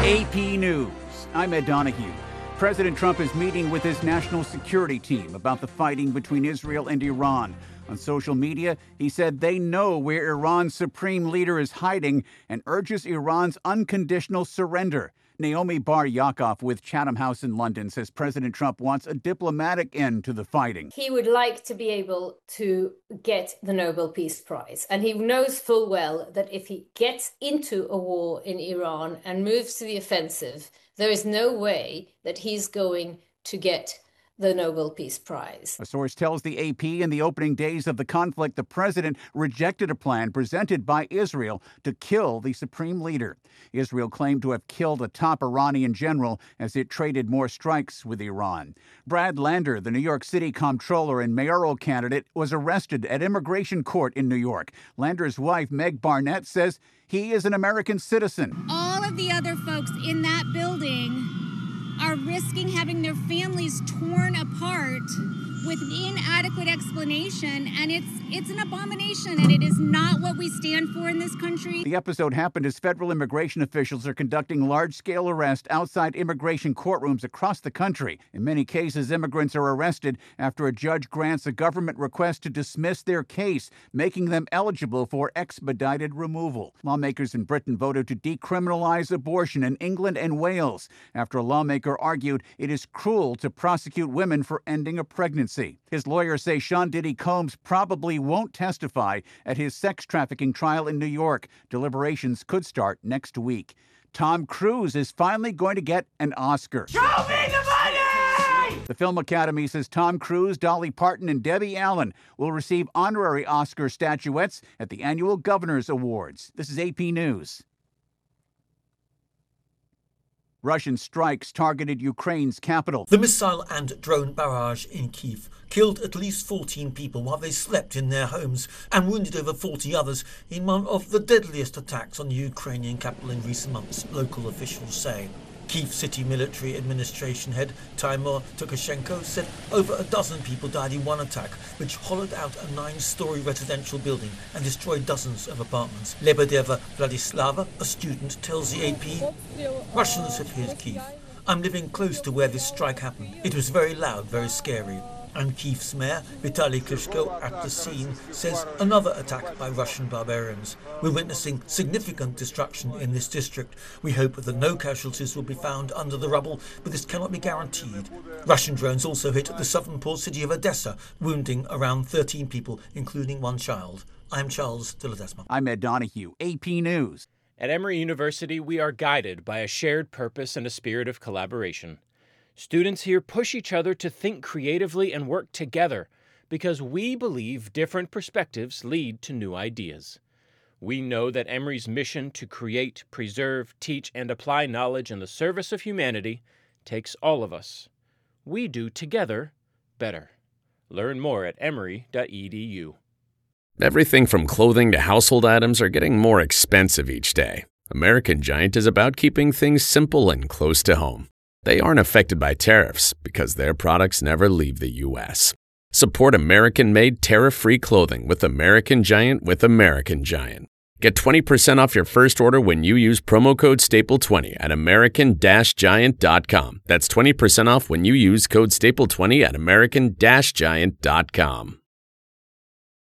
AP News. I'm Ed Donahue. President Trump is meeting with his national security team about the fighting between Israel and Iran. On social media, he said they know where Iran's supreme leader is hiding and urges Iran's unconditional surrender. Naomi Bar-Yaakov with Chatham House in London says President Trump wants a diplomatic end to the fighting. He would like to be able to get the Nobel Peace Prize. And he knows full well that if he gets into a war in Iran and moves to the offensive, there is no way that he's going to get the Nobel Peace Prize. A source tells the AP in the opening days of the conflict, the president rejected a plan presented by Israel to kill the supreme leader. Israel claimed to have killed a top Iranian general as it traded more strikes with Iran. Brad Lander, the New York City comptroller and mayoral candidate, was arrested at immigration court in New York. Lander's wife, Meg Barnett, says he is an American citizen. All of the other folks in that building are risking having their families torn apart with inadequate explanation, and it's an abomination, and it is not what we stand for in this country. The episode happened as federal immigration officials are conducting large-scale arrests outside immigration courtrooms across the country. In many cases, immigrants are arrested after a judge grants a government request to dismiss their case, making them eligible for expedited removal. Lawmakers in Britain voted to decriminalize abortion in England and Wales after a lawmaker argued it is cruel to prosecute women for ending a pregnancy. His lawyers say Sean Diddy Combs probably won't testify at his sex trafficking trial in New York. Deliberations could start next week. Tom Cruise is finally going to get an Oscar. Show me the money! The Film Academy says Tom Cruise, Dolly Parton, and Debbie Allen will receive honorary Oscar statuettes at the annual Governors Awards. This is AP News. Russian strikes targeted Ukraine's capital. The missile and drone barrage in Kyiv killed at least 14 people while they slept in their homes and wounded over 40 others in one of the deadliest attacks on the Ukrainian capital in recent months, local officials say. Kyiv City Military Administration head Timur Tukashenko said over a dozen people died in one attack, which hollowed out a 9-story residential building and destroyed dozens of apartments. Lebedeva Vladislava, a student, tells the AP, Russians have hit Kyiv. I'm living close to where this strike happened. It was very loud, very scary. And Kyiv's mayor, Vitaly Klitschko, at the scene, says another attack by Russian barbarians. We're witnessing significant destruction in this district. We hope that no casualties will be found under the rubble, but this cannot be guaranteed. Russian drones also hit the southern port city of Odessa, wounding around 13 people, including one child. I'm Charles de Ledesma. I'm Ed Donahue, AP News. At Emory University, we are guided by a shared purpose and a spirit of collaboration. Students here push each other to think creatively and work together because we believe different perspectives lead to new ideas. We know that Emory's mission to create, preserve, teach, and apply knowledge in the service of humanity takes all of us. We do together better. Learn more at emory.edu. Everything from clothing to household items are getting more expensive each day. American Giant is about keeping things simple and close to home. They aren't affected by tariffs because their products never leave the U.S. Support American-made, tariff-free clothing with American Giant with American Giant. Get 20% off your first order when you use promo code STAPLE20 at American-Giant.com. That's 20% off when you use code STAPLE20 at American-Giant.com.